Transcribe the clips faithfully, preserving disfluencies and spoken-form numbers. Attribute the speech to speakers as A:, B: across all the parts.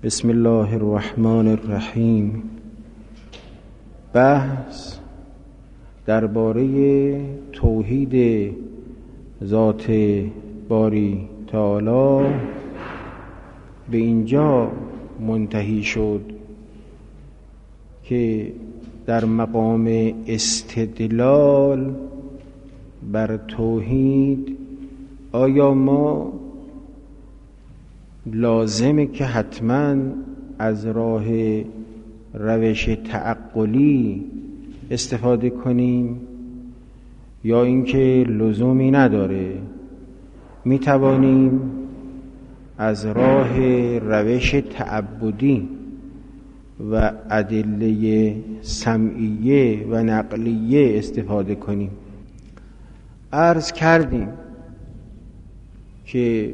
A: بسم الله الرحمن الرحیم. بحث درباره توحید ذات باری تعالی به اینجا منتهی شد که در مقام استدلال بر توحید آیا ما لازمه که حتما از راه روش تعقلی استفاده کنیم یا اینکه لزومی نداره، می توانیم از راه روش تعبدی و ادله سمعیه و نقلیه استفاده کنیم. عرض کردیم که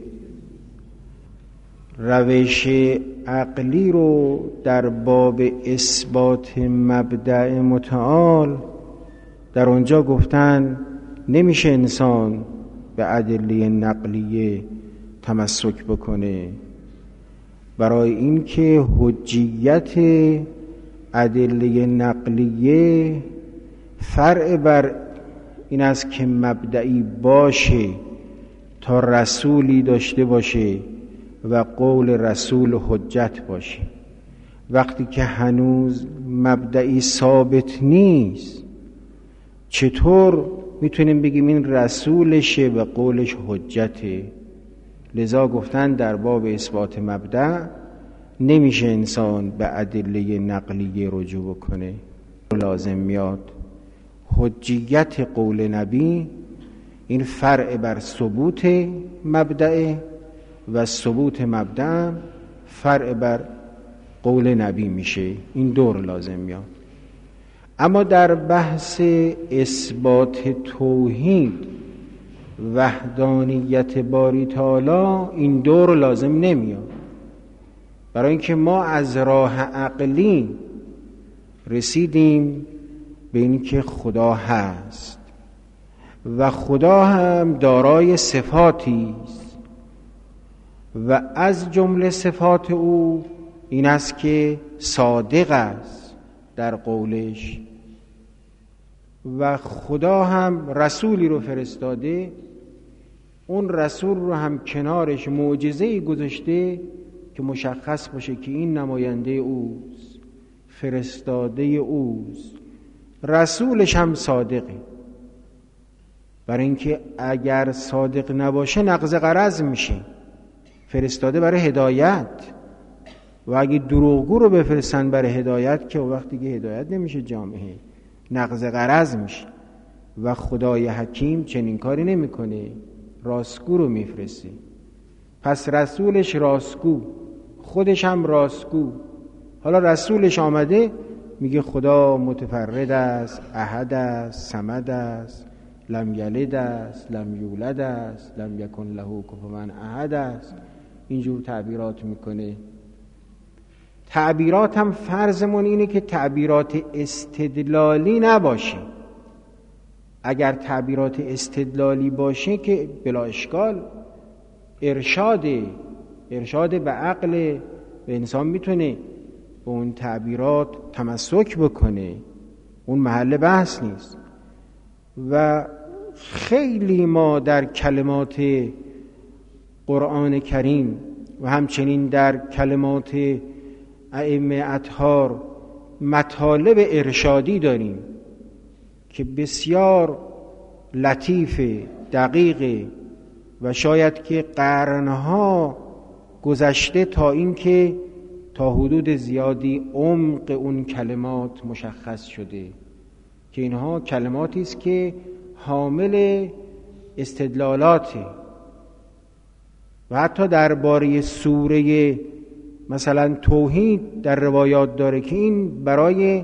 A: روش عقلی رو در باب اثبات مبدأ متعال در اونجا گفتن نمیشه انسان به ادله نقلیه تمسک بکنه، برای اینکه حجیت ادله نقلیه فرع بر این است که مبدئی باشه تا رسولی داشته باشه و قول رسول حجت باشه. وقتی که هنوز مبدئی ثابت نیست چطور میتونیم بگیم این رسولشه و قولش حجته؟ لذا گفتن در باب اثبات مبدأ نمیشه انسان به ادله نقلیه رجوع بکنه، لازم میاد حجیت قول نبی این فرع بر ثبوت مبدأ و ثبوت مبدأ فرع بر قول نبی میشه، این دور لازم میاد. اما در بحث اثبات توحید وحدانیت باری تعالی این دور لازم نمیاد، برای اینکه ما از راه عقلی رسیدیم به اینکه خدا هست و خدا هم دارای صفاتی است و از جمله صفات او این است که صادق است در قولش و خدا هم رسولی رو فرستاده، اون رسول رو هم کنارش معجزه‌ای گذاشته که مشخص باشه که این نماینده اوست، فرستاده اوست، رسولش هم صادقه. برای اینکه اگر صادق نباشه نقض غرض میشه، فرستاده برای هدایت و اگه دروغگو رو بفرستن برای هدایت که وقتی که هدایت نمیشه جامعه، نقض غرض میشه. و خدای حکیم چنین کاری نمیکنه، راستگو رو میفرسته. پس رسولش راستگو، خودش هم راستگو. حالا رسولش آمده میگه خدا متفرد است، احد است، صمد است، لم یلد است، لم یولد است، لم یکن له کفوا احد است. اینجور تعبیرات میکنه. تعبیرات هم فرضمون اینه که تعبیرات استدلالی نباشه. اگر تعبیرات استدلالی باشه که بلا اشکال ارشاده، ارشاد به عقل به انسان میتونه به اون تعبیرات تمسک بکنه، اون محل بحث نیست. و خیلی ما در کلمات قرآن کریم و همچنین در کلمات ائمه اطهار مطالب ارشادی داریم که بسیار لطیف، دقیق و شاید که قرنها گذشته تا اینکه تا حدود زیادی عمق اون کلمات مشخص شده که اینها کلماتی است که حامل استدلالاته. و حتی درباره سوره مثلا توحید در روایات داره که این برای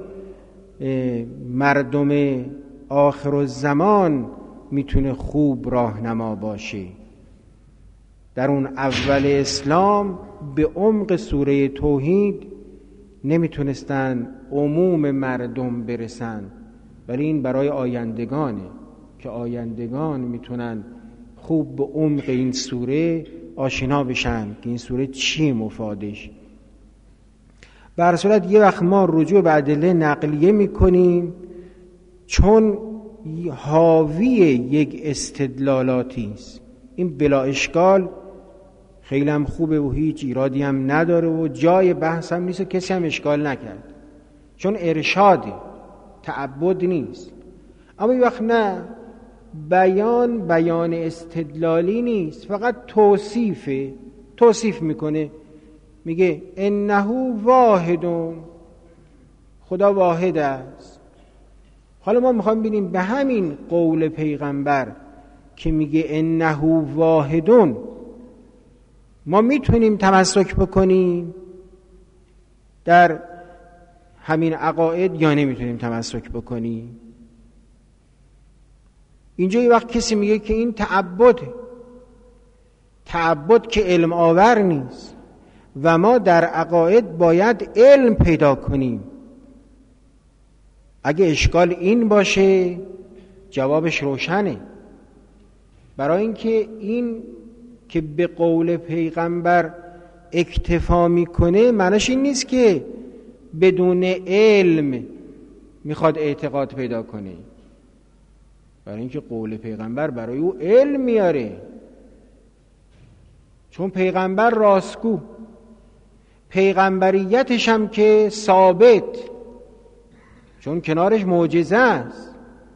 A: مردم آخر الزمان میتونه خوب راهنما باشه. در اون اول اسلام به عمق سوره توحید نمیتونستن عموم مردم برسن، ولی این برای آیندگانه که آیندگان میتونن خوب به عمق این سوره آشنا بشن که این سوره چی مفادش. به هر صورت یه وقت ما رجوع به ادله نقلیه میکنیم چون حاوی یک استدلالاتی است. این بلا اشکال خیلی هم خوبه و هیچ ایرادی هم نداره و جای بحث هم نیست و کسی هم اشکال نکرد، چون ارشاده، تعبد نیست. اما یه وقت نه، بیان بیان استدلالی نیست، فقط توصیفه، توصیف میکنه، میگه انه واحدون، خدا واحد است. حالا ما میخوام ببینیم به همین قول پیغمبر که میگه انه واحدون ما میتونیم تمسک بکنیم در همین عقاید یا نمیتونیم تمسک بکنیم. اینجا یه وقت کسی میگه که این تعبده، تعبد که علم آور نیست و ما در عقاید باید علم پیدا کنیم. اگه اشکال این باشه جوابش روشنه، برای اینکه این که به قول پیغمبر اکتفا میکنه معناش این نیست که بدون علم میخواد اعتقاد پیدا کنه، برای اینکه قول پیغمبر برای او علم میاره، چون پیغمبر راستگو، پیغمبریتش هم که ثابت، چون کنارش معجزه است.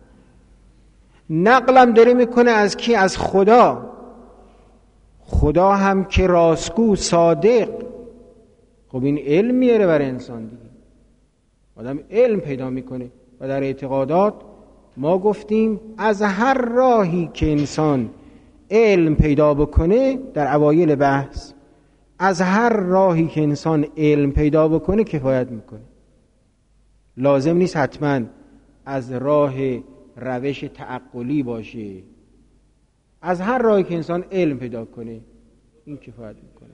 A: نقلم داره میکنه از کی؟ از خدا. خدا هم که راستگو، صادق، خب این علم میاره برای انسان دیگه. آدم علم پیدا میکنه و در اعتقادات ما گفتیم از هر راهی که انسان علم پیدا بکنه، در اوایل بحث، از هر راهی که انسان علم پیدا بکنه کفایت میکنه. لازم نیست حتما از راه روش تعقلی باشه، از هر راهی که انسان علم پیدا کنه این کفایت میکنه.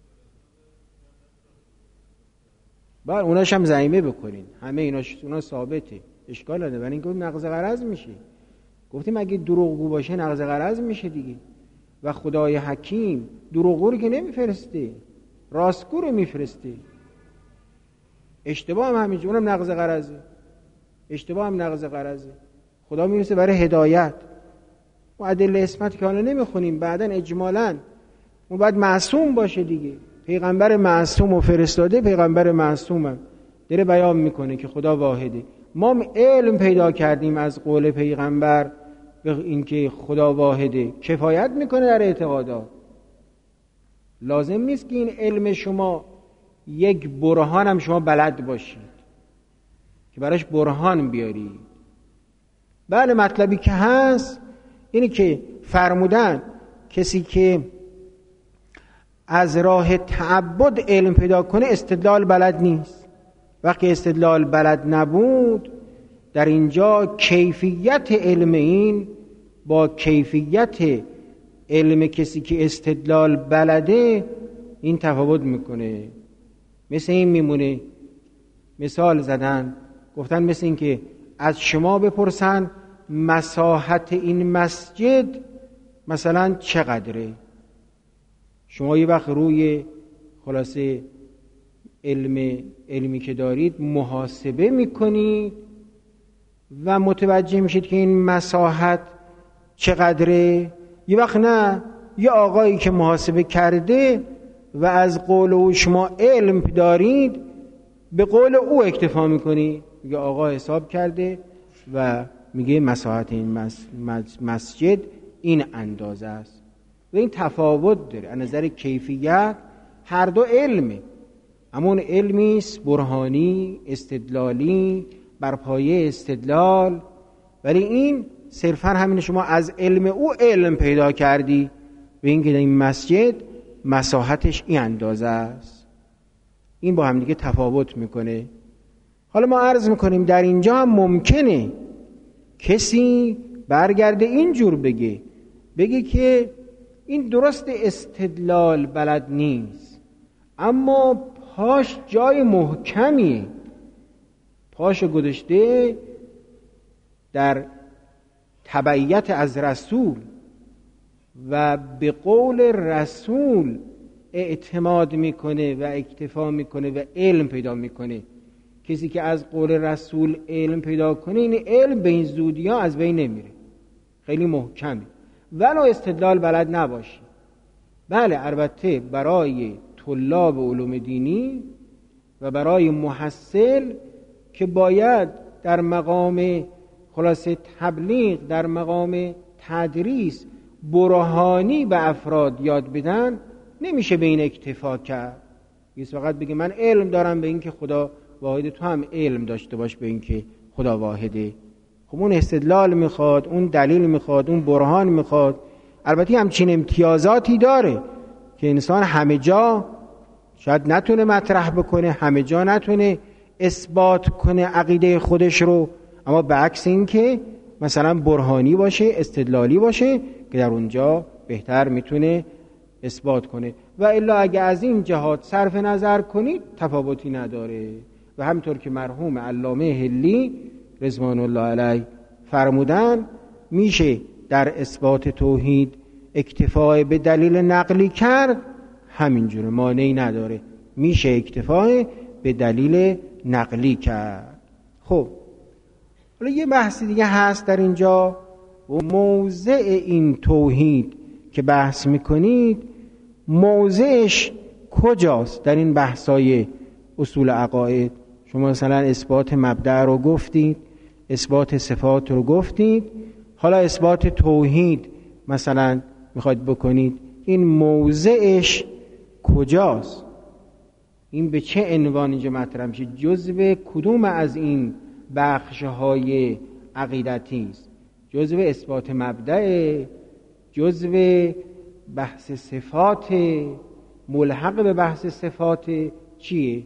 A: باید اوناش هم زعیمه بکنین، همه ایناش اونا ثابته، اشکال نداره، برای اینکه نقض غرض میشه. گفتیم اگه دروغگو باشه نقض غرض میشه دیگه. و خدای حکیم دروغگو رو که نمیفرسته، راستگو رو میفرسته. اشتباه هم همینجور، اونم نقض غرضه، اشتباه هم نقض غرضه. خدا میرسه برای هدایت. و ادله اسمت که حالا نمیخونیم، بعداً اجمالاً اون باید معصوم باشه دیگه. پیغمبر معصوم و فرستاده، پیغمبر معصومم داره بیان میکنه که خدا واحده. ما علم پیدا کردیم از قول پیغمبر به اینکه خدا واحده، کفایت میکنه در اعتقادات. لازم نیست که این علم شما یک برهان هم شما بلد باشید که براش برهان بیارید. بله مطلبی که هست اینی که فرمودن کسی که از راه تعبد علم پیدا کنه استدلال بلد نیست. وقتی استدلال بلد نبود، در اینجا کیفیت علم این با کیفیت علم کسی که استدلال بلده این تفاوت میکنه. مثل این میمونه، مثال زدن، گفتن مثل این که از شما بپرسن مساحت این مسجد مثلا چقدره، شما یه وقت روی خلاصه علم علمی که دارید محاسبه میکنید و متوجه میشید که این مساحت چقدره. یه وقت نه، یه آقایی که محاسبه کرده و از قول او شما علم دارید به قول او اکتفا میکنید، میگه آقا حساب کرده و میگه مساحت این مس... مسجد این اندازه است و این تفاوت داره. از نظر کیفیت هر دو علمه، همون علمی است برهانی استدلالی بر پایه استدلال، ولی این صرفا همین شما از علم او علم پیدا کردی به اینکه این مسجد مساحتش این اندازه است. این با هم دیگه تفاوت میکنه. حالا ما عرض میکنیم در اینجا هم ممکنه کسی برگرده اینجور بگه بگه که این درست استدلال بلد نیست، اما پاش جای محکمیه، پاشو گذاشته در تبعیت از رسول و به قول رسول اعتماد میکنه و اکتفا میکنه و علم پیدا میکنه. کسی که از قول رسول علم پیدا کنه، این علم به این زودی ها از بین نمیره، خیلی محکمه. ولو استدلال بلد نباشی، بله البته برای طلاب علوم دینی و برای محصل که باید در مقام خلاصه تبلیغ، در مقام تدریس برهانی به افراد یاد بدن، نمیشه به این اکتفا کرد. یه فقط بگه من علم دارم به این که خدا واحده، تو هم علم داشته باش به این که خدا واحده. خب اون استدلال میخواد، اون دلیل میخواد، اون برهان میخواد. البته همچین امتیازاتی داره که انسان همه جا شاید نتونه مطرح بکنه، همه جا نتونه اثبات کنه عقیده خودش رو، اما به عکس این که مثلا برهانی باشه، استدلالی باشه که در اونجا بهتر میتونه اثبات کنه. و الا اگه از این جهات صرف نظر کنید تفاوتی نداره. و همطور که مرحوم علامه حلی رضوان الله علیه فرمودن، میشه در اثبات توحید اکتفای به دلیل نقلی کرد، همینجوره مانعی نداره، میشه اکتفای به دلیل نقلی کرد. خب حالا یه بحث دیگه هست در اینجا، و موضع این توحید که بحث میکنید موضعش کجاست در این بحثای اصول عقاید؟ شما مثلا اثبات مبدأ رو گفتید، اثبات صفات رو گفتید، حالا اثبات توحید مثلا میخواید بکنید، این موضعش کجاست؟ این به چه عنوان اینجا مطرح میشه؟ جزء کدوم از این بخش‌های عقیدتی است؟ جزء اثبات مبدأ، جزء بحث صفات، ملحق به بحث صفات چیه؟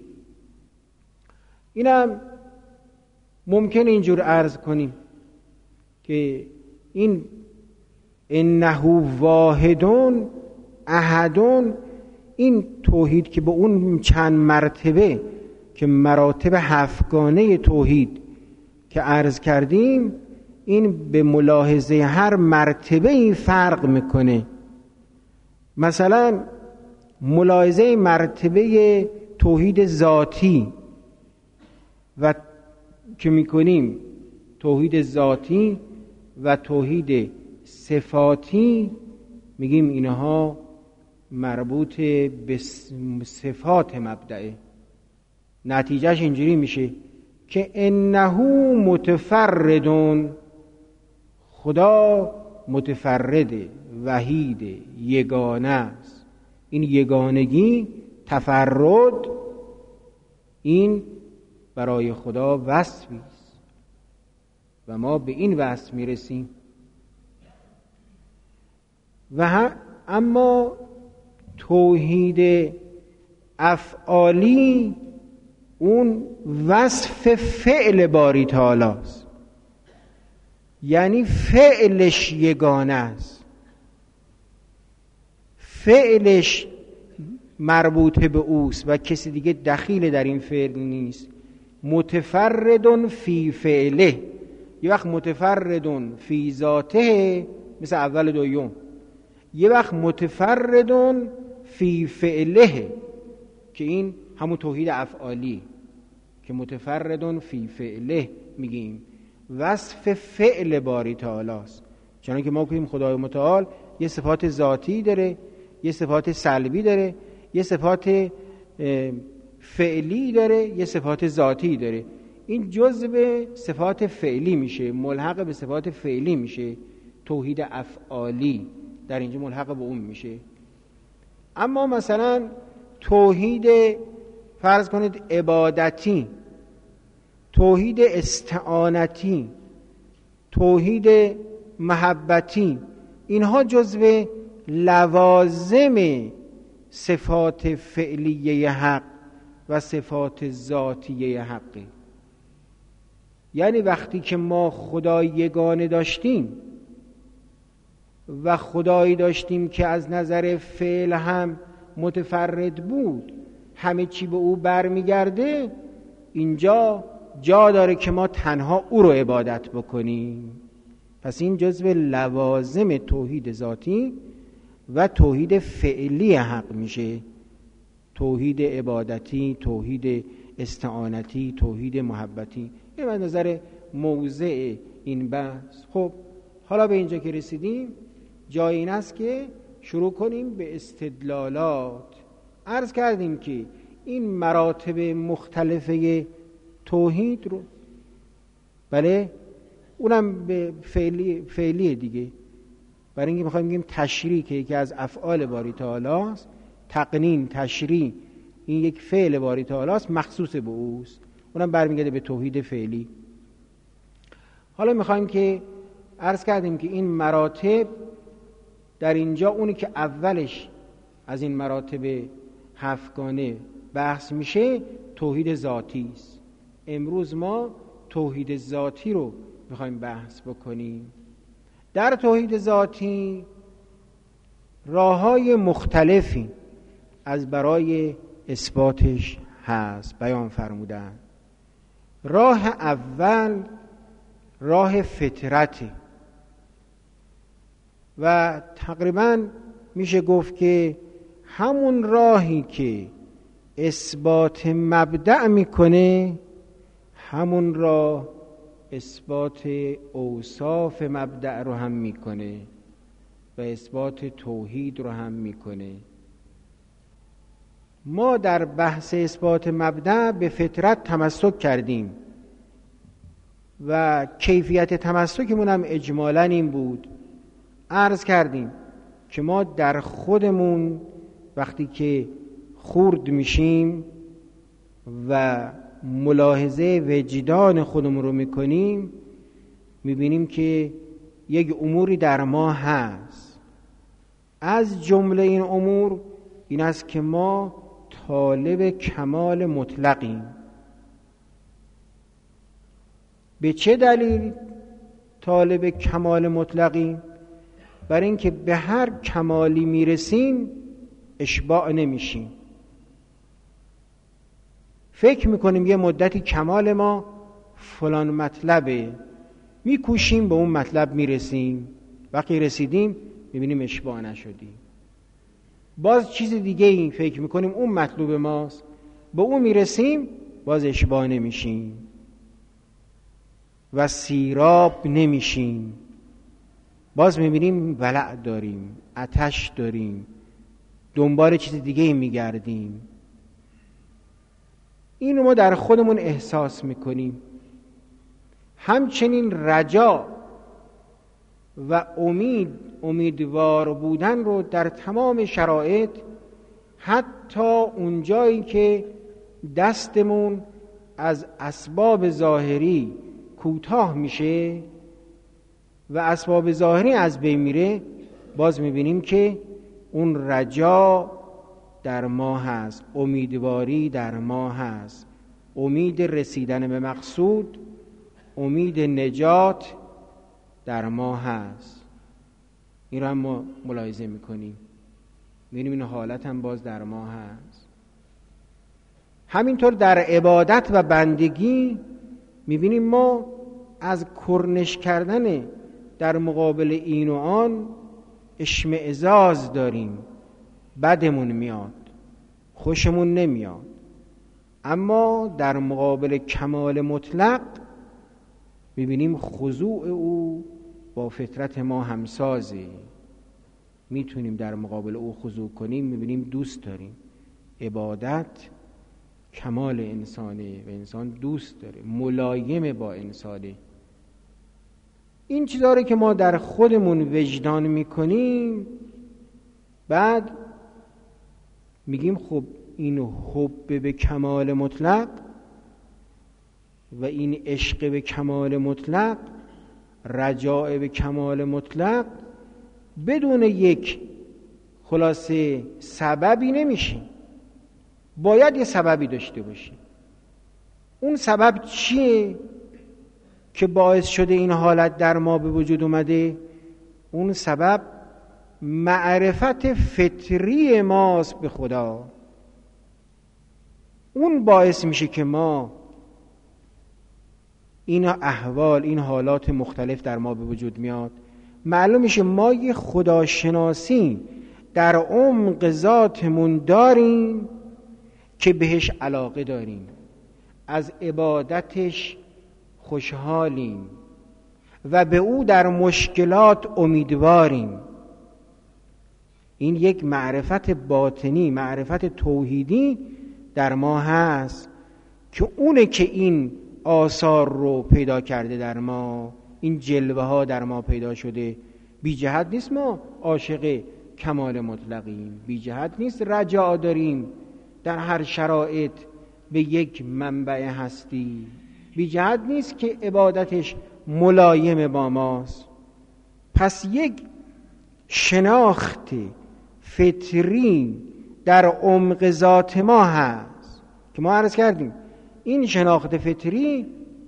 A: اینم ممکن اینجور عرض کنیم که این انه واحدون احدون، این توحید که به اون چند مرتبه که مراتب هفتگانه توحید که عرض کردیم، این به ملاحظه هر مرتبه این فرق میکنه. مثلا ملاحظه مرتبه توحید ذاتی و که میکنیم توحید ذاتی و توحید صفاتی، میگیم اینها مربوط به صفات مبدئه. نتیجهش اینجوری میشه که انه متفردون، خدا متفرده، وحیده، یگانه است. این یگانگی، تفرد، این برای خدا وصفی است و ما به این وصف میرسیم. و اما توحید افعالی اون وصف فعل باری تعالی است، یعنی فعلش یگانه است، فعلش مربوط به اوست و کسی دیگه دخیل در این فعل نیست. متفردون فی فعله، یه وقت متفردون فی ذاته مثل اول دویم، یه وقت متفردون فی فعله که این همون توحید افعالی که متفردون فی فعله میگیم، وصف فعل باری تعالی است. چنانکه ما گفتیم خدای متعال یه صفات ذاتی داره، یه صفات سلبی داره، یه صفات فعلی داره، یه صفات ذاتی داره. این جزء صفات فعلی میشه، ملحق به صفات فعلی میشه. توحید افعالی در اینجا ملحق به اون میشه. اما مثلا توحید فرض کنید عبادتی، توحید استعانتی، توحید محبتی، اینها جزء لوازم صفات فعلیه حق و صفات ذاتیه حقی. یعنی وقتی که ما خدای یگانه داشتیم و خدایی داشتیم که از نظر فعل هم متفرد بود، همه چی به او برمیگرده، اینجا جا داره که ما تنها او رو عبادت بکنیم. پس این جزو لوازم توحید ذاتی و توحید فعلی حق میشه. توحید عبادتی، توحید استعانتی، توحید محبتی. این از نظر موضع این بحث. خب حالا به اینجا که رسیدیم، جای این است که شروع کنیم به استدلالات. عرض کردیم که این مراتب مختلفه توحید رو، بله اونم به فعلی فعلیه دیگه، برای اینکه میخوایم بگیم تشریع که یکی از افعال باری تعالی است، تقنین، تشریع، این یک فعل باری تعالی است، مخصوص به اوست، اونم برمیگرده به توحید فعلی. حالا میخوایم که عرض کردیم که این مراتب در اینجا، اونی که اولش از این مراتب هفتگانه بحث میشه توحید ذاتی است. امروز ما توحید ذاتی رو میخوایم بحث بکنیم. در توحید ذاتی راه‌های مختلفی از برای اثباتش هست، بیان فرمودن. راه اول راه فطرته و تقریبا میشه گفت که همون راهی که اثبات مبدأ میکنه، همون راه اثبات اوصاف مبدأ رو هم میکنه و اثبات توحید رو هم میکنه. ما در بحث اثبات مبدأ به فطرت تمسک کردیم و کیفیت تمسکمون هم اجمالاً این بود. عرض کردیم که ما در خودمون وقتی که خورد میشیم و ملاحظه وجدان خودمون رو میکنیم، میبینیم که یک اموری در ما هست. از جمله این امور این است که ما طالب کمال مطلقیم. به چه دلیل طالب کمال مطلقیم؟ برای اینکه به هر کمالی میرسیم اشباع نمیشیم. فکر میکنیم یه مدتی کمال ما فلان مطلبه، میکوشیم به اون مطلب میرسیم، وقتی رسیدیم میبینیم اشباع نشدیم. باز چیز دیگه این فکر میکنیم اون مطلوب ماست، به اون میرسیم باز اشباع نمیشیم و سیراب نمیشیم، باز میبینیم ولع داریم، آتش داریم، دنبال چیز دیگه میگردیم. اینو ما در خودمون احساس میکنیم. همچنین رجا و امید، امیدوار بودن رو در تمام شرایط، حتی اونجایی که دستمون از اسباب ظاهری کوتاه میشه و اسباب ظاهری از بین میره، باز میبینیم که اون رجا در ما هست، امیدواری در ما هست، امید رسیدن به مقصود، امید نجات در ما هست. این رو هم ما ملاحظه میکنیم، میبینیم این حالت هم باز در ما هست. همینطور در عبادت و بندگی میبینیم ما از کرنش کردن در مقابل این و آن اشمئزاز داریم، بدمون میاد، خوشمون نمیاد. اما در مقابل کمال مطلق میبینیم خضوع او با فطرت ما همسازه، میتونیم در مقابل او خضوع کنیم، میبینیم دوست داریم. عبادت کمال انسانه و انسان دوست داره، ملایم با انسانه. این چیزا رو که ما در خودمون وجدان میکنیم، بعد میگیم خب این حب به کمال مطلق و این عشق به کمال مطلق، رجاء به کمال مطلق بدون یک خلاصه سببی نمیشه، باید یه سببی داشته باشه. اون سبب چیه که باعث شده این حالت در ما به وجود اومده؟ اون سبب معرفت فطری ماست به خدا. اون باعث میشه که ما این احوال، این حالات مختلف در ما به وجود میاد. معلوم میشه ما یه خداشناسی در عمق ذاتمون داریم که بهش علاقه داریم، از عبادتش خوشحالیم و به او در مشکلات امیدواریم. این یک معرفت باطنی، معرفت توحیدی در ما هست که اونه که این آثار رو پیدا کرده در ما، این جلوه ها در ما پیدا شده. بی جهت نیست ما عاشق کمال مطلقیم، بی جهت نیست رجا داریم در هر شرایط به یک منبع هستی، بی جهت نیست که عبادتش ملایم با ماست. پس یک شناخت فطری در عمق ذات ما هست که ما عرض کردیم این شناخت فطری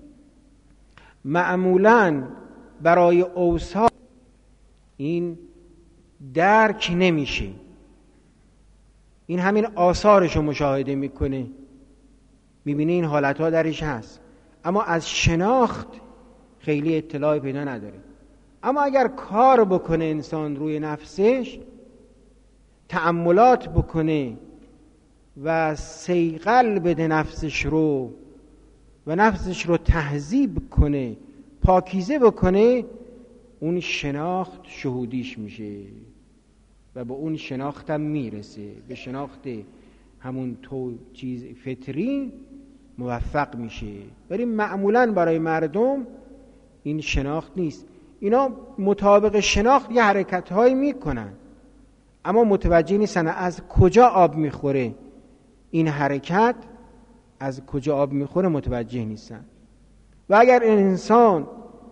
A: معمولاً برای اوصاف این درک نمیشه. این همین آثارشو مشاهده میکنه، میبینه این حالتها درش هست، اما از شناخت خیلی اطلاع پیدا نداره. اما اگر کار بکنه انسان روی نفسش، تأملات بکنه و صیقل بده نفسش رو و نفسش رو تهذیب کنه، پاکیزه بکنه، اون شناخت شهودیش میشه و به اون شناختم میرسه، به شناخت همون تو چیز فطری موفق میشه. ولی معمولاً برای مردم این شناخت نیست. اینا مطابق شناخت یه حرکت هایی میکنن، اما متوجه نیستن از کجا آب میخوره. این حرکت از کجا آب میخوره متوجه نیستن. و اگر انسان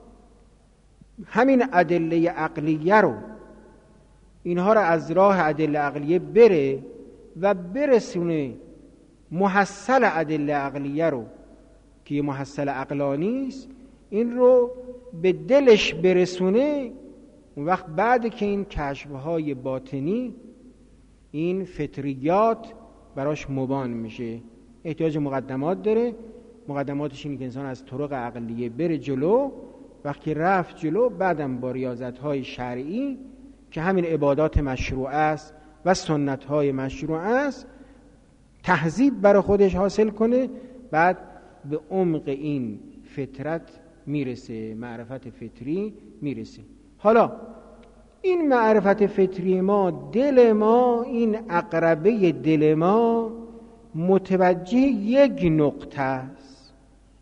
A: همین ادله عقلیه رو، اینها رو از راه ادله عقلیه بره و برسونه محصل ادله عقلیه رو که محصل عقلانی است، این رو به دلش برسونه، اون وقت بعد که این کشف‌های باطنی، این فطریات براش مبان میشه. احتیاج مقدمات داره. مقدماتش اینه که انسان از طرق عقلیه بره جلو. وقتی رفت جلو، بعدم با ریاضت‌های شرعی که همین عبادات مشروع است و سنت‌های مشروع است، تهذیب برای خودش حاصل کنه، بعد به عمق این فطرت میرسه، معرفت فطری میرسه. حالا این معرفت فطری ما، دل ما، این عقربه دل ما متوجه یک نقطه است،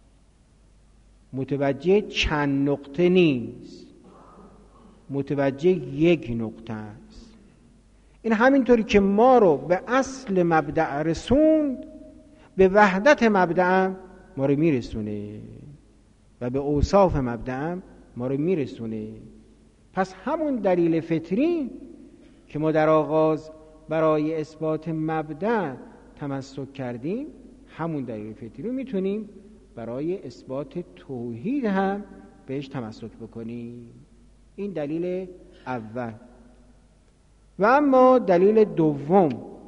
A: متوجه چند نقطه نیست، متوجه یک نقطه است. این همینطوری که ما رو به اصل مبدأ رسوند، به وحدت مبدأ ما رو میرسونه و به اوصاف مبدأ ما رو میرسونه. پس همون دلیل فطری که ما در آغاز برای اثبات مبدأ تمسک کردیم، همون دلیل فطری رو میتونیم برای اثبات توحید هم بهش تمسک بکنیم. این دلیل اول. و اما دلیل دوم،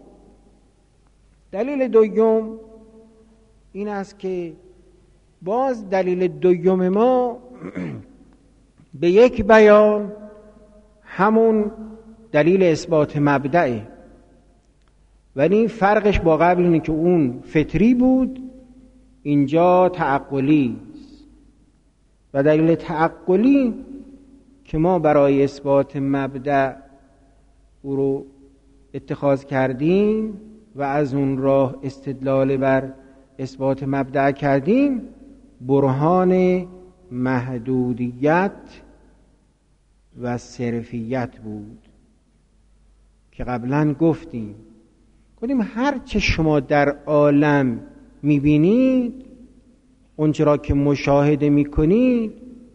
A: دلیل دوم این است که باز دلیل دوم ما به یک بیان همون دلیل اثبات مبدأه، ولی فرقش با قبل اینه که اون فطری بود، اینجا تعقلی است. و دلیل تعقلی که ما برای اثبات مبدأ او رو اتخاذ کردیم و از اون راه استدلال بر اثبات مبدأ کردیم، برهان محدودیت و صرفیت بود که قبلا گفتیم گفتیم هر چه شما در عالم میبینید، اونچه را که مشاهده میکنید،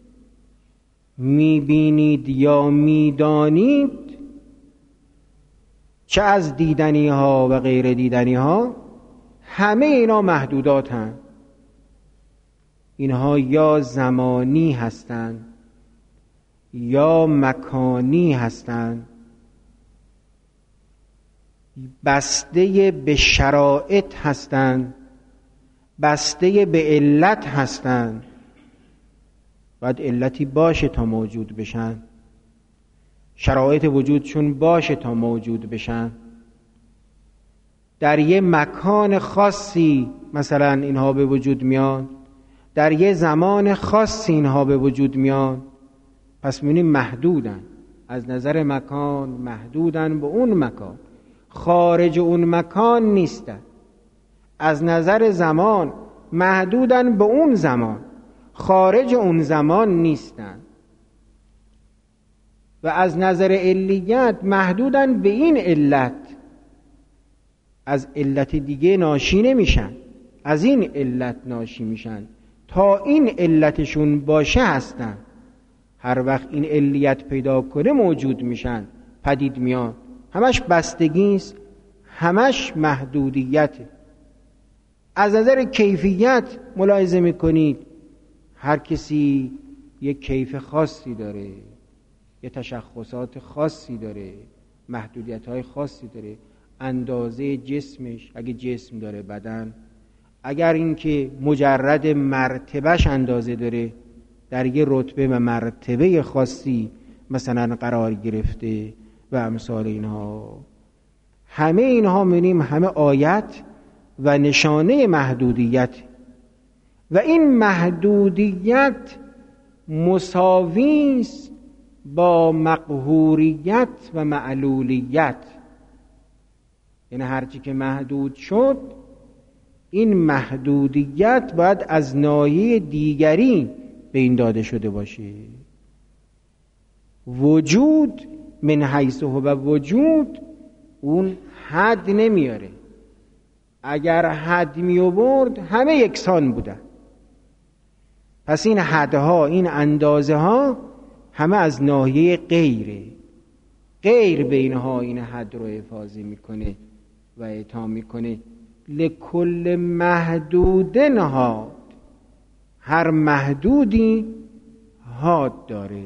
A: میبینید یا میدانید، چه از دیدنی ها و غیر دیدنی ها، همه اینا محدودات هستند. اینها یا زمانی هستند یا مکانی هستند، بسته به شرایط هستند، بسته به علت هستند. باید علتی باشه تا موجود بشن، شرایط وجودشون باشه تا موجود بشن. در یه مکان خاصی مثلا اینها به وجود میان، در یه زمان خاصی اینها به وجود میان، پس می‌بینیم محدودن، از نظر مکان محدودن به اون مکان، خارج اون مکان نیستن. از نظر زمان محدودن به اون زمان، خارج اون زمان نیستن. و از نظر علیت محدودن به این علت، از علت دیگه ناشی نمیشن، از این علت ناشی میشن، تا این علتشون باشه هستن. هر وقت این علیت پیدا کنه موجود میشن، پدید میان. همش بستگیست، همش محدودیته. از نظر کیفیت ملاحظه میکنید هر کسی یک کیف خاصی داره، یه تشخصات خاصی داره، محدودیت‌های خاصی داره. اندازه جسمش، اگه جسم داره بدن، اگر اینکه مجرد مرتبهش اندازه داره، در یه رتبه و مرتبه خاصی مثلا قرار گرفته و امثال اینها. همه اینها می‌بینیم همه آیت و نشانه محدودیت، و این محدودیت مساوی است با مقهوریت و معلولیت. یعنی هرچی که محدود شد، این محدودیت باید از ناحیه دیگری به این داده شده باشه. وجود من حیث هو وجود اون حد نمیاره. اگر حد می آورد همه یکسان بودن. پس این حدها، این اندازه ها همه از ناحیه غیره. غیر بینها این حد رو حفاظی میکنه و اعطا میکنه. لکل محدود حاد، هر محدودی حاد داره.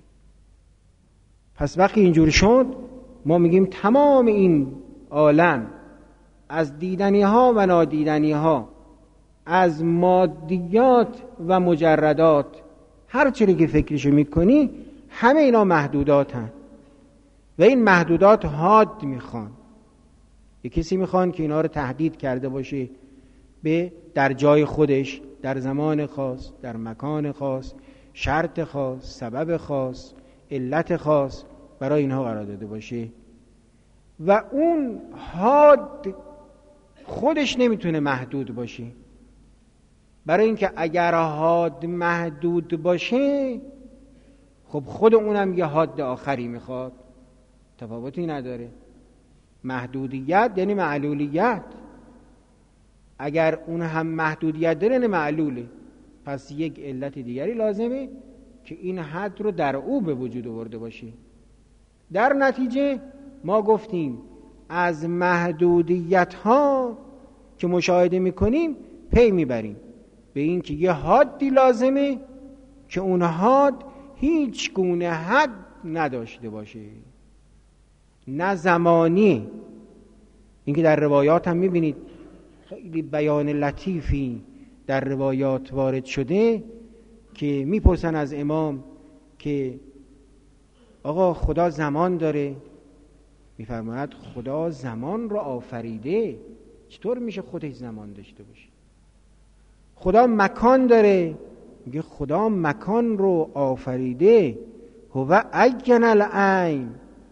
A: پس وقتی اینجور شد ما میگیم تمام این عالم از دیدنی ها و نادیدنی ها، از مادیات و مجردات، هر چیزی که فکرشو میکنی همه اینا محدودات هن و این محدودات حاد میخوان. یک کسی میخوان که اینا رو تهدید کرده باشه به در جای خودش، در زمان خاص، در مکان خاص، شرط خاص، سبب خاص، علت خاص برای اینها قرار داده باشه و اون حاد خودش نمیتونه محدود باشه. برای اینکه اگر حاد محدود باشه خب خود اونم یه حاد آخری میخواد، تفاوتی نداره. محدودیت یعنی معلولیت. اگر اون هم محدودیت داره نه معلوله، پس یک علت دیگری لازمه که این حد رو در او به وجود آورده باشه. در نتیجه ما گفتیم از محدودیت ها که مشاهده میکنیم پی میبریم به این که یه حدی لازمه که اون حد هیچ گونه حد نداشته باشه، نه زمانی. این که در روایات هم میبینید خیلی بیان لطیفی در روایات وارد شده که میپرسن از امام که آقا خدا زمان داره؟ میفرماید خدا زمان رو آفریده، چطور میشه خودش زمان داشته باشه؟ خدا مکان داره؟ میگه خدا مکان رو آفریده. هو عین العین،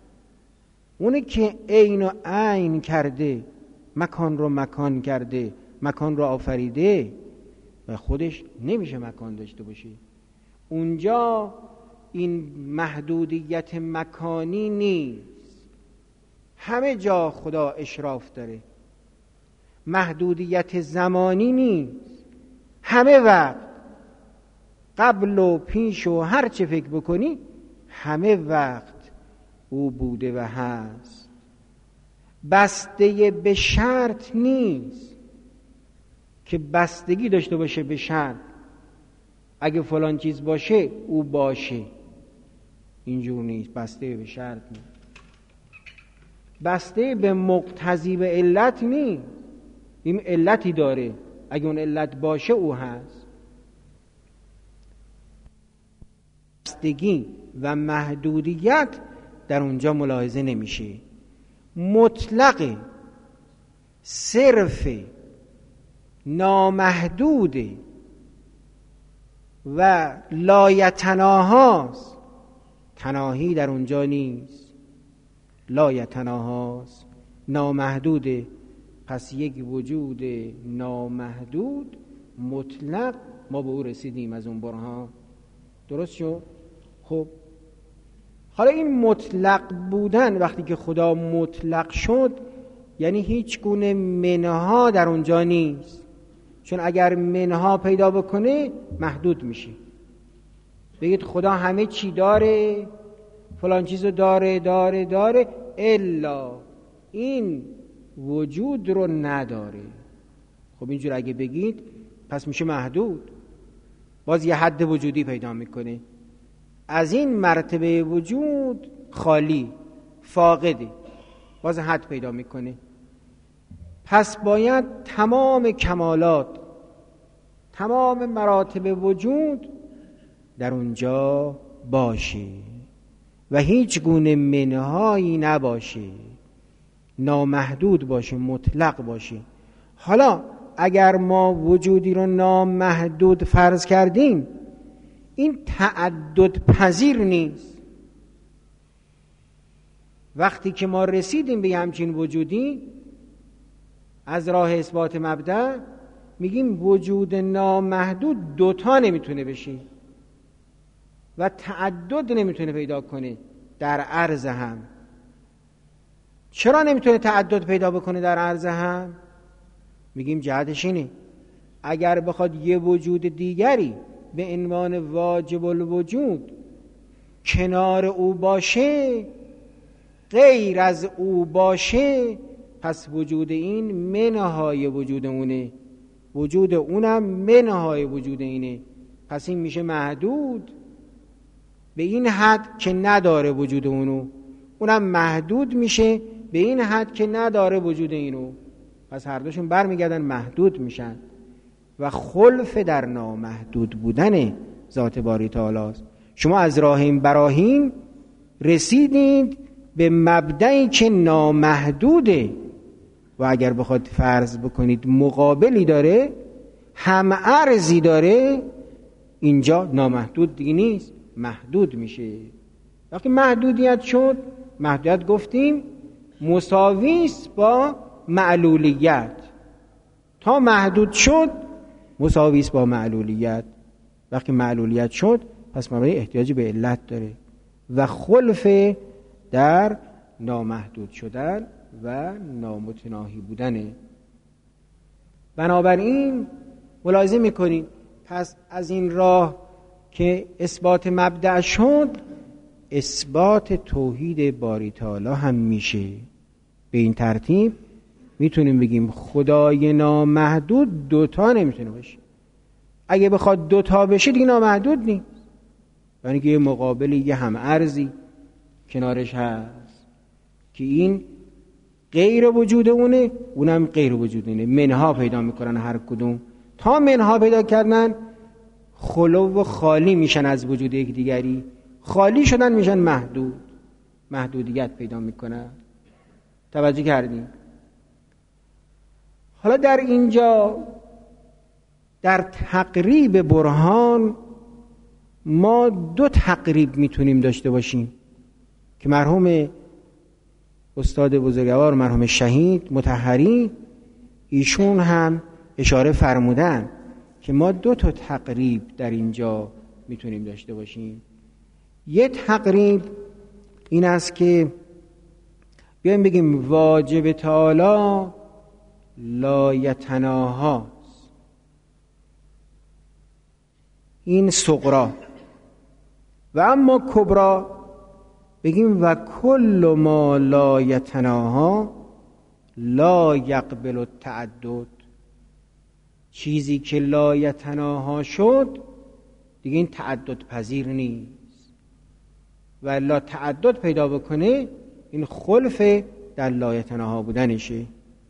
A: اونه که عین و عین کرده، مکان رو مکان کرده، مکان رو آفریده و خودش نمیشه مکان داشته باشه. اونجا این محدودیت مکانی نیست، همه جا خدا اشراف داره. محدودیت زمانی نیست، همه وقت، قبل و پیش و هر چه فکر بکنی همه وقت او بوده و هست. بسته به شرط نیست که بستگی داشته باشه به شرط، اگه فلان چیز باشه او باشه. اینجور نیست، بسته به شرط نیست، بسته به مقتضی به علت نیست. این علتی داره، اگه اون علت باشه او هست. بستگی و محدودیت در اونجا ملاحظه نمیشه. مطلق صرف نامحدوده و لایتناهاست، تناهی در اونجا نیست، لایتناهاست، نامحدوده. پس یک وجود نامحدود مطلق ما به او رسیدیم از اون برهان. درست شد؟ خب حالا این مطلق بودن وقتی که خدا مطلق شد یعنی هیچ گونه منها در اونجا نیست، چون اگر منها پیدا بکنه محدود میشه. بگید خدا همه چی داره، فلان چیزو داره داره داره الا این وجود رو نداره. خب اینجور اگه بگید پس میشه محدود، باز یه حد وجودی پیدا میکنه. از این مرتبه وجود خالی، فاقده، باز حد پیدا میکنه. پس باید تمام کمالات، تمام مراتب وجود در اونجا باشه و هیچ گونه منهایی نباشه، نامحدود باشه، مطلق باشه. حالا اگر ما وجودی رو نامحدود فرض کردیم این تعدد پذیر نیست. وقتی که ما رسیدیم به همچین وجودی از راه اثبات مبدأ میگیم وجود نامحدود دوتا نمیتونه بشه و تعدد نمیتونه پیدا کنه در عرض هم. چرا نمیتونه تعدد پیدا بکنه در عرض هم؟ میگیم جهتش اینه اگر بخواد یه وجود دیگری به عنوان واجب الوجود کنار او باشه، غیر از او باشه، پس وجود این منهای وجود اونه، وجود اونم منهای وجود اینه. پس این میشه محدود به این حد که نداره وجود اونو، اونم محدود میشه به این حد که نداره وجود اینو. پس هر دوشون برمیگردن محدود میشن و خلف در نامحدود بودن ذات باری تعالی است. شما از راه این براهین رسیدید به مبدعی که نامحدوده و اگر بخواد فرض بکنید مقابلی داره، هم ارزی داره، اینجا نامحدود دیگه نیست، محدود میشه. وقتی محدودیت شد، محدودیت گفتیم مساویست با معلولیت. تا محدود شد مساویست با معلولیت. وقتی معلولیت شد پس معنی احتیاجی به علت داره و خلف در نامحدود شدن و نامتناهی بودنه. بنابراین ملاحظه میکنید پس از این راه که اثبات مبدأ شد، اثبات توحید باری تعالی هم میشه. به این ترتیب میتونیم بگیم خدای نامحدود دوتا نمیتونه باشه. اگه بخواد دوتا بشه دیگه نامحدود نیست، یعنی که یه مقابلی، یه هم ارزی کنارش هست که این غیر وجود اونه، اونم غیر وجود اونه. منها پیدا میکنن هر کدوم. تا منها پیدا کردن خلو و خالی میشن از وجود یک دیگری، خالی شدن میشن محدود، محدودیت پیدا میکنن. توجه کردیم؟ حالا در اینجا در تقریب برهان ما دو تقریب میتونیم داشته باشیم که مرحوم استاد بزرگوار، مرحوم شهید مطهری، ایشون هم اشاره فرمودن که ما دو تا تقریب در اینجا میتونیم داشته باشیم. یه تقریب این است که بیایم بگیم واجب تعالی لایتناهاست، این صغرا، و اما کبرا بگیم و کل ما لایتناها لا یقبل التعدد. چیزی که لایتناها شد دیگه این تعدد پذیر نیست و لا تعدد پیدا بکنه این خلف در لایتناها بودنشه.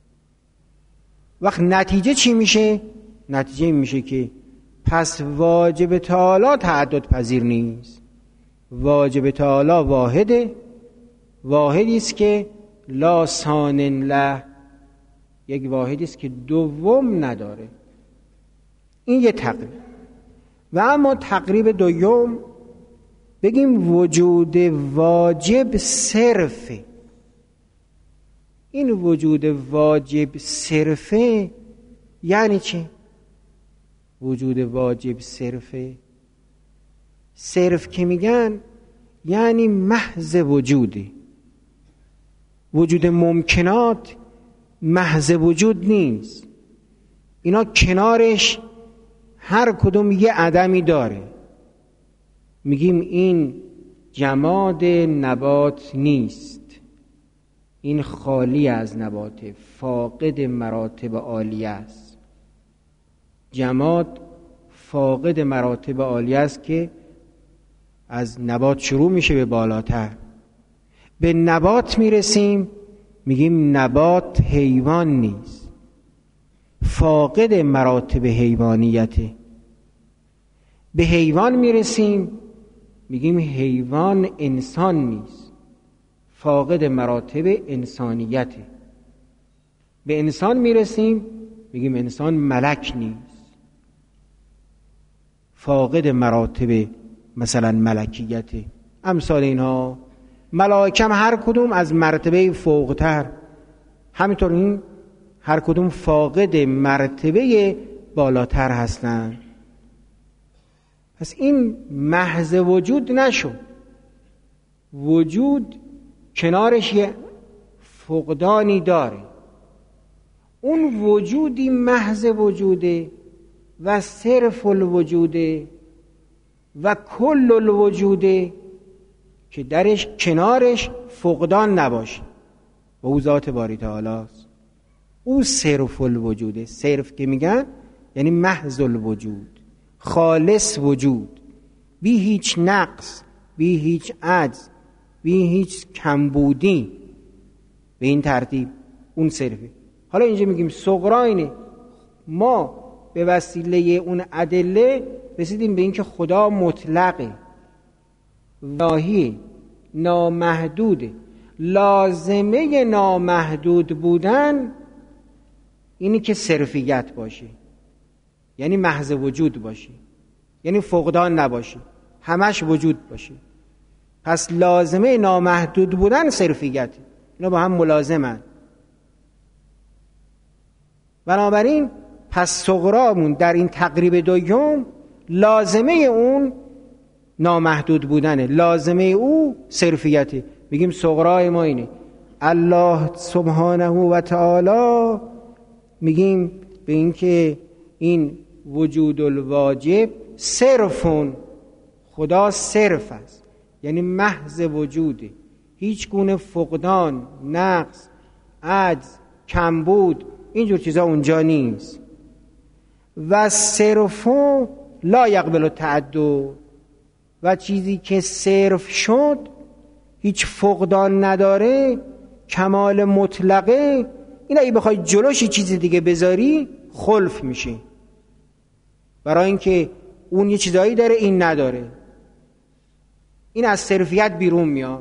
A: وقت نتیجه چی میشه؟ نتیجه این میشه که پس واجب تعالی تعدد پذیر نیست. واجب تعالی واحده، واحدی است که لا ثان له، یک واحدی است که دوم نداره. این یه تقریب. و اما تقریب دوم بگیم وجود واجب صرفه. این وجود واجب صرفه یعنی چه؟ وجود واجب صرفه، صرف که میگن یعنی محض وجوده. وجود ممکنات محض وجود نیست، اینا کنارش هر کدوم یه عدمی داره. میگیم این جماد نبات نیست، این خالی از نبات، فاقد مراتب عالیه است. جماد فاقد مراتب عالیه است که از نبات شروع میشه به بالاتر. به نبات میرسیم میگیم نبات حیوان نیست، فاقد مراتب حیوانیته. به حیوان میرسیم میگیم حیوان انسان نیست، فاقد مراتب انسانیته. به انسان میرسیم میگیم انسان ملک نیست، فاقد مراتب مثلا ملکیته. امثال اینها. ملائکه هر کدوم از مرتبه فوقتر، همینطور این هر کدوم فاقد مرتبه بالاتر هستند. پس این محض وجود نشد، وجود کنارش یه فقدانی داره. اون وجودی محض وجوده و صرف الوجوده و کل الوجوده که درش کنارش فقدان نباشه و او ذات باری تعالی است. او صرف الوجوده. صرف که میگن یعنی محض الوجود، خالص وجود، بی هیچ نقص، بی هیچ عجز، بی هیچ کمبودی. به این ترتیب اون صرفه. حالا اینجا میگیم صغرا اینه. ما به وسیله اون ادله رسیدیم به این که خدا مطلقه، واهیه، نامحدوده. لازمه نامحدود بودن اینی که صرفیت باشه، یعنی محض وجود باشه، یعنی فقدان نباشه، همش وجود باشه. پس لازمه نامحدود بودن صرفیت، اینا با هم ملازمن. بنابراین پس صغرامون در این تقریب دوم لازمه اون نامحدود بودنه، لازمه او صرفیته. میگیم صغرای ما اینه. الله سبحانه و تعالی میگیم به این که این وجود الواجب صرفون، خدا صرف است، یعنی محض وجوده، هیچ گونه فقدان، نقص، عجز، کمبود، اینجور چیزا اونجا نیست. و صرفو لا یقبل التعدد، و چیزی که صرف شد هیچ فقدان نداره، کمال مطلقه، این اگه بخوای جلوشی چیز دیگه بذاری خلف میشه، برای اینکه اون یه چیزایی داره این نداره، این از صرفیت بیرون میاد.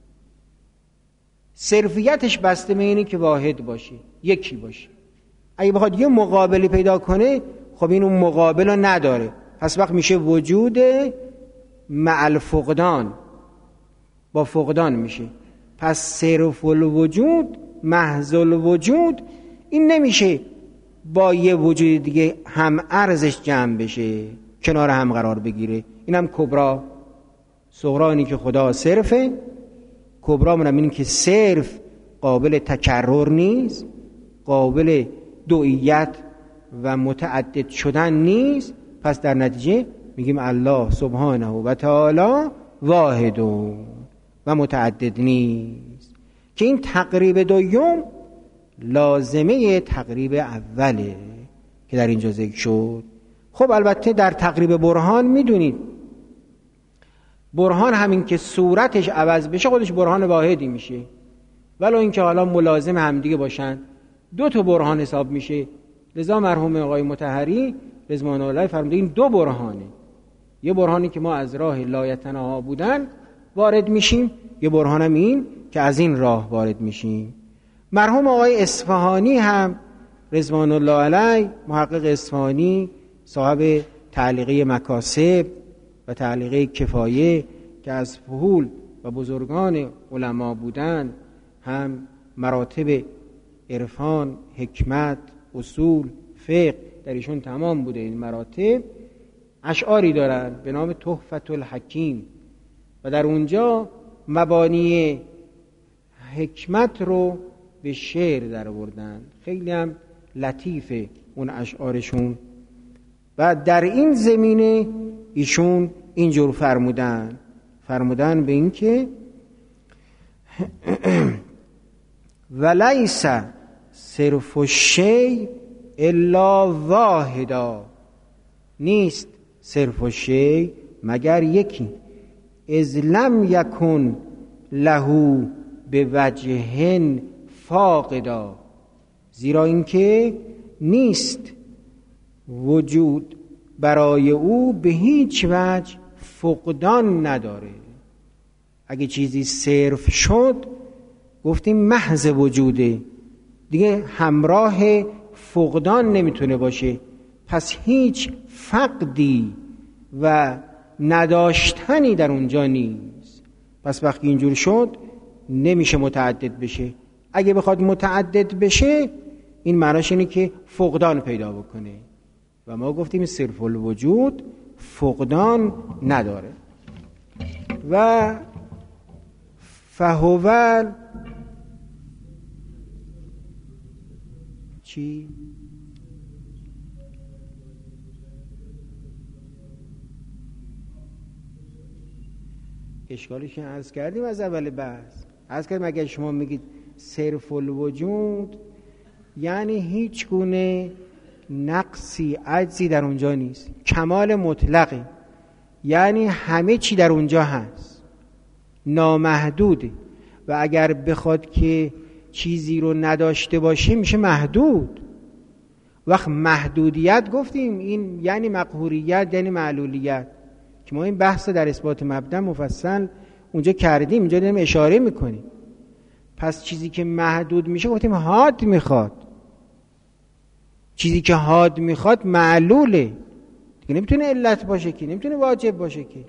A: صرفیتش بسته به اینه که واحد باشه، یکی باشه. اگه بخواد یه مقابلی پیدا کنه خب این اون مقابل رو نداره، پس وقت میشه وجود مع الفقدان، با فقدان میشه. پس صرف الوجود، محض الوجود، این نمیشه با یه وجود دیگه هم ارزش جمع بشه، کنار هم قرار بگیره. اینم کبرا. صغرا اینی که خدا صرفه، کبرا منم اینی که صرف قابل تکرر نیست، قابل دوئیت و متعدد شدن نیست. پس در نتیجه میگیم الله سبحانه و تعالی واحد و متعدد نیست، که این تقریب دوم لازمه تقریب اوله که در اینجا ذکر شد. خب البته در تقریب برهان میدونید برهان همین که صورتش عوض بشه خودش برهان واحدی میشه، ولو اینکه حالا ملازم همدیگه باشن دو تا برهان حساب میشه. لذا مرحوم آقای مطهری رضوان الله فرموده این دو برهانه، یه برهانی که ما از راه لایتناها بودن وارد میشیم، یه برهانم این که از این راه وارد میشیم. مرحوم آقای اصفهانی هم رضوان الله علیه محقق اصفهانی صاحب تعلیقه مکاسب و تعلیقه کفایه که از فحول و بزرگان علما بودند، هم مراتب عرفان، حکمت، اصول، فقه در ایشون تمام بوده این مراتب، اشعاری دارند به نام تحفة الحکیم و در اونجا مبانی حکمت رو به شعر در آوردن. خیلی هم لطیفه اون اشعارشون و در این زمینه ایشون اینجور فرمودن فرمودن به این که ولیس صرف الشیء الا واحدا، نیست صرف الشیء مگر یکی، اذ لم یکن له به وجه فاقدا، زیرا اینکه نیست وجود برای او به هیچ وجه فقدان نداره. اگه چیزی صرف شد گفتیم محض وجوده دیگه، همراه فقدان نمیتونه باشه، پس هیچ فقدی و نداشتنی در اونجا نیست. پس وقتی اینجور شد نمیشه متعدد بشه. اگه بخواد متعدد بشه این معناش اینه که فقدان پیدا بکنه و ما گفتیم صرف الوجود فقدان نداره. و فهول چی؟ اشکالی که عرض کردیم از اول بحث عرض کردیم اگر شما میگید صرف الوجود یعنی هیچ گونه نقصی عجزی در اونجا نیست، کمال مطلقی، یعنی همه چی در اونجا هست، نامحدوده و اگر بخواد که چیزی رو نداشته باشه میشه محدود. وقت محدودیت گفتیم این یعنی مقهوریت، یعنی معلولیت، که ما این بحث در اثبات مبدأ مفصل اونجا کردیم، اینجا داریم اشاره میکنیم. پس چیزی که محدود میشه گفتیم حاد میخواد، چیزی که حاد میخواد معلوله دیگه، نمیتونه علت باشه که، نمیتونه واجب باشه که.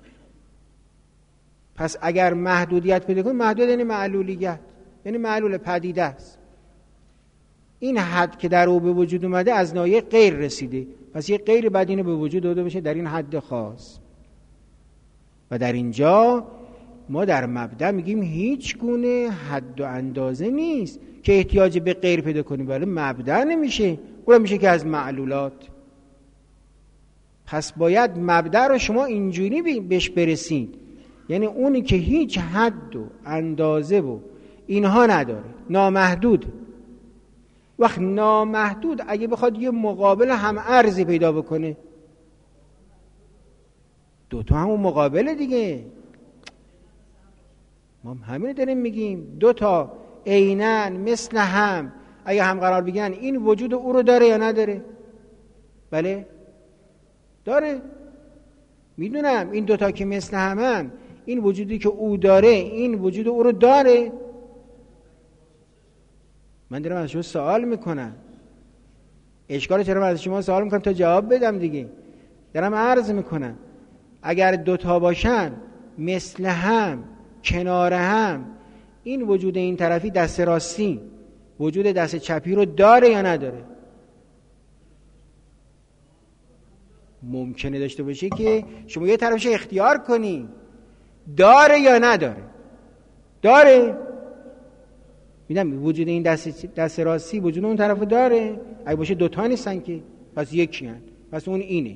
A: پس اگر محدودیت پیدا کنیم، محدود یعنی معلولیت، یعنی معلول پدیده است. این حد که در او به وجود اومده از ناحیه غیر رسیده، پس یه غیر بعد اینو به وجود داده بشه در این حد خاص. و در اینجا ما در مبدأ میگیم هیچ گونه حد و اندازه نیست که احتیاج به غیر پیدا کنیم، ولی مبدأ نمیشه، اون میشه که از معلولات. پس باید مبدأ رو شما اینجوری بهش برسید، یعنی اونی که هیچ حد و اندازه و اینها نداره، نامحدود. وقت نامحدود اگه بخواد یه مقابل هم ارزی پیدا بکنه، دوتا همون مقابله دیگه. ما همین داریم میگیم، دوتا عیناً مثل هم اگه هم قرار بگن این وجود او رو داره یا نداره؟ بله داره. میدونم این دوتا که مثل همن، این وجودی که او داره این وجود او رو داره. من دارم از شما سوال میکنم، اشکال چرا از شما سوال میکنم تا جواب بدم دیگه. دارم عرض میکنم اگر دوتا باشن مثل هم کنار هم، این وجود این طرفی دست راستی وجود دست چپی رو داره یا نداره؟ ممکنه داشته باشه که شما یه طرفش اختیار کنی داره یا نداره. داره، میدم وجود این دست دست راستی وجود اون طرفو داره. اگه باشه دوتا نیستن که، پس یکی هن، پس اون اینه.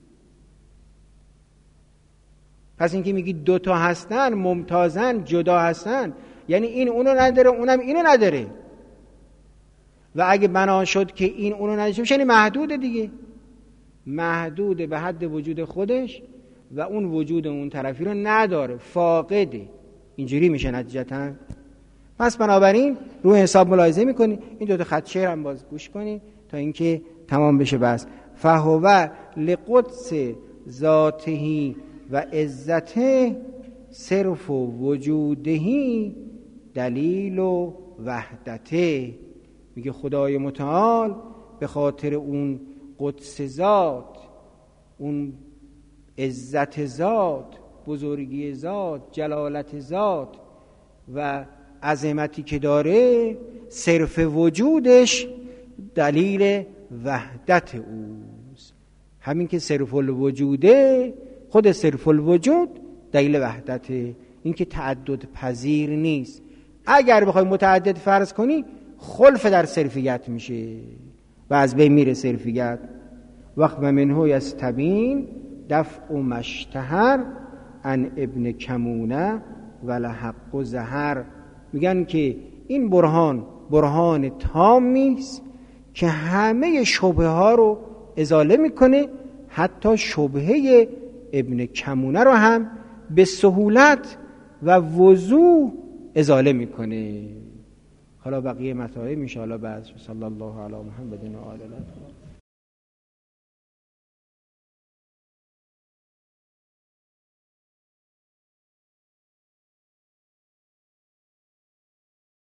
A: پس اینکه میگی دوتا هستن، ممتازن، جدا هستن، یعنی این اونو نداره اونم اینو نداره. و اگه بنا شد که این اونو نداره میشه یعنی محدوده دیگه، محدوده به حد وجود خودش و اون وجود اون طرفی رو نداره، فاقده. اینجوری میشه نتیجتاً. پس بنابراین روی حساب ملاحظه میکنی، این دو تا خط شعر هم باز گوش کنی تا اینکه تمام بشه. بس فهو لقدس ذاته و عزته صرف و وجوده دلیل و وحدته. میگه خدای متعال به خاطر اون قدس ذات، اون عزت ذات، بزرگی ذات، جلالت ذات و عظمتی که داره، صرف وجودش دلیل وحدت اوست. همین که صرف الوجوده، خود صرف الوجود دلیل وحدته، این که تعدد پذیر نیست. اگر بخوای متعدد فرض کنی خلف در صرفیت میشه و از بین میره صرفیت. وقت و منه یستبین دفع مشتهر عن ابن کمونه ولحق و زهر. میگن که این برهان برهان تامی است که همه شبهه ها رو ازاله میکنه، حتی شبهه ابن کمونه رو هم به سهولت و وضوح ازاله میکنه. حالا بقیه مطالب ان شاء الله بعد. صلی الله علی محمد و آله.